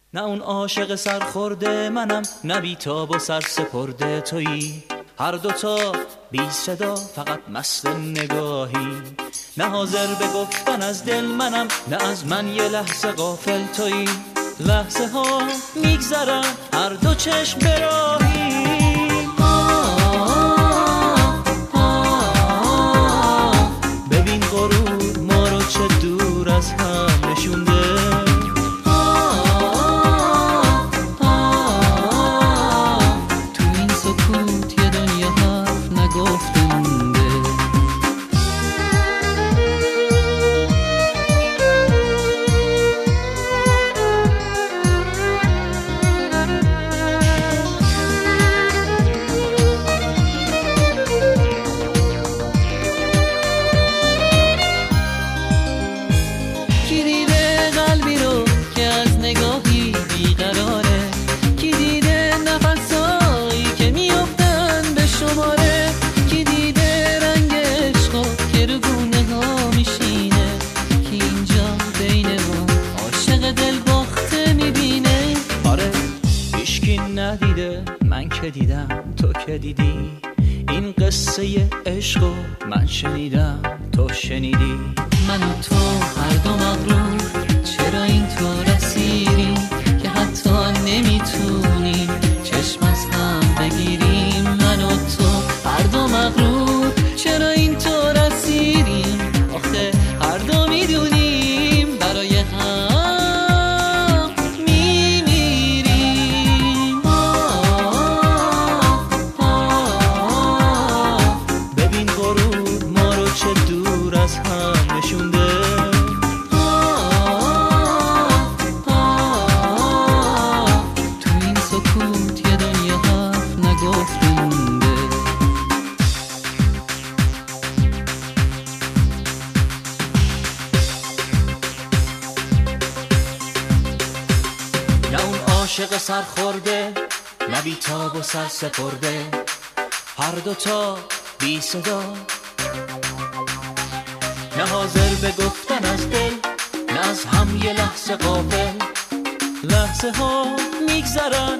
نه اون عاشق سرخورده منم، نه بیتاب و سرسپرده تویی. هر دوتا بی صدا فقط مست نگاهی. نه حاضر به گفتن از دل منم، نه از من یه لحظه غافل تویی. لحظه ها میگذرن هر دو چشم براهی. ببین غرور ما رو چه دور از هم نشونده. تو این سکوت یه دنیا حرف نگفته مونده. من که دیدم تو که دیدی. این قصه عشق و من شنیدم تو شنیدی. من و تو هر دو مغرور، چرا این تو رسیدیم که حتی نمیتونیم چشم از هم بگیریم. من و تو هر دو مغرور، چرا این تو رسیدیم آخه هر دو میدونیم برای هم عاشق سرخورده، نه بیتاب و سرسپرده. هر دوتا بی صدا، نه حاضر به گفتن از دل، نه از هم یه لحظه غافل. لحظه ها میگذرن.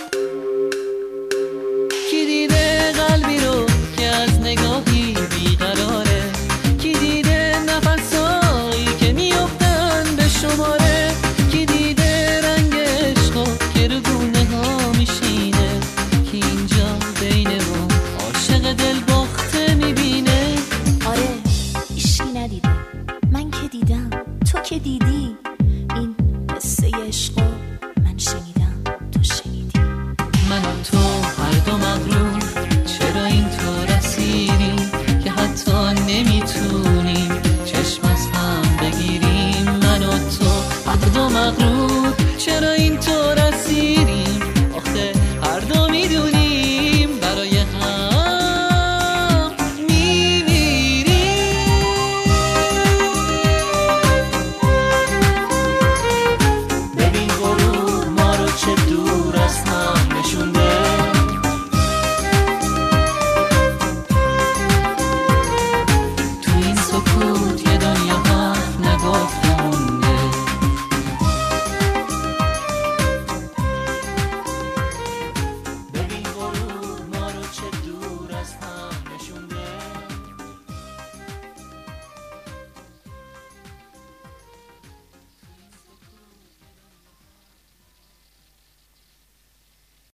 کی دیده قلبی رو که از نگاهی بیقراره؟ کی دیده نفسایی که میافتن به شماره؟ کی دیده رنگ که رو گونه ها میشینه؟ که اینجا بین ما عاشق دل باخته میبینه؟ آره ایشکی ندیده، من که دیدم تو که دیدی. این قصه عشق من شنیدم تو شنیدی. من و تو هر دو مغرور، چرا این تو رسیدیم که حتی نمیتونیم چشم از هم بگیریم. من و تو هر دو مغرور، چرا این تو رسیدیم